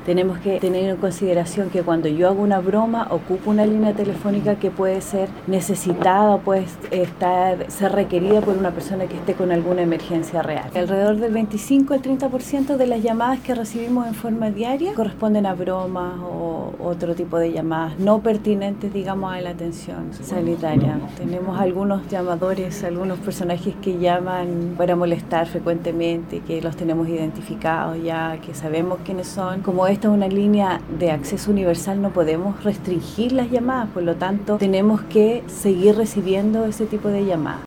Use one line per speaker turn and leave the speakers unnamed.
Tenemos que tener en consideración que cuando yo hago una broma, ocupo una línea telefónica que puede ser necesitada, puede ser requerida por una persona que esté con alguna emergencia real. Alrededor del 25 al 30% de las llamadas que recibimos en forma diaria corresponden a bromas o otro tipo de llamadas no pertinentes, digamos, a la atención sanitaria. Tenemos algunos llamadores, algunos personajes que llaman para molestar frecuentemente, que los tenemos identificados ya, que sabemos quiénes son. Como esta es una línea de acceso universal, no podemos restringir las llamadas, por lo tanto tenemos que seguir recibiendo ese tipo de llamadas.